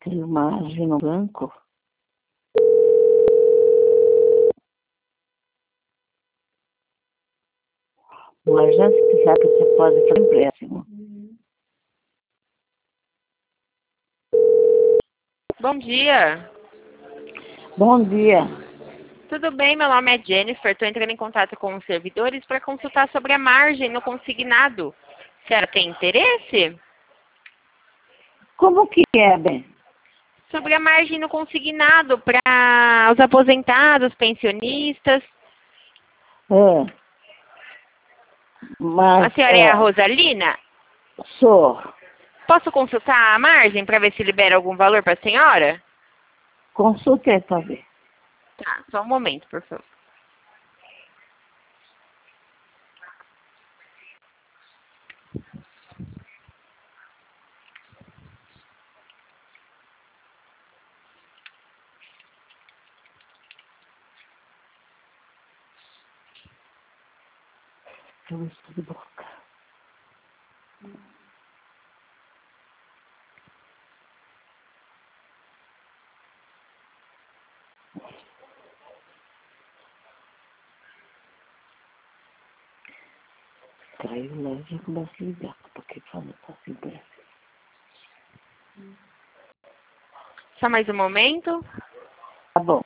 Tem margem no banco? Mas já se sabe que você pode fazer empréstimo. Bom dia. Bom dia. Tudo bem? Meu nome é Jennifer. Estou entrando em contato com os servidores para consultar sobre a margem no consignado. A senhora tem interesse? Como que é, bem? Sobre a margem no consignado para os aposentados, pensionistas. É. Mas, A senhora é a Rosalina? sou. Posso consultar a margem para ver se libera algum valor para a senhora? Consultei para ver. Tá, só um momento, por favor. Eu estou de boca. Caiu lá e já começa a ligar. Porque fala assim para Só mais um momento. Tá bom.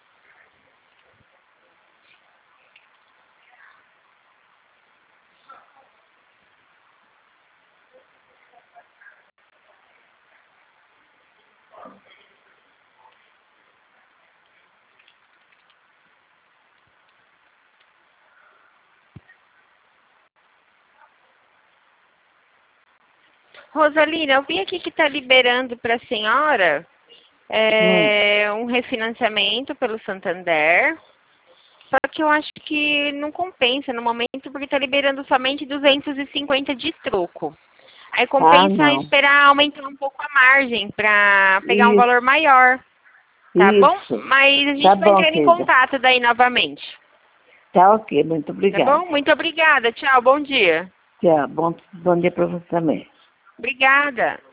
Rosalina, eu vi aqui que está liberando para a senhora um refinanciamento pelo Santander. Só que eu acho que não compensa no momento, porque está liberando somente 250 de troco. Aí compensa Não. esperar aumentar um pouco a margem para pegar um Isso, valor maior, tá bom? isso. Mas a Tá gente vai bom, entrar em querida. contato daí novamente, Tá ok, muito tá obrigada. bom? Muito obrigada, tchau, bom dia. Tchau, bom dia para você também. Obrigada.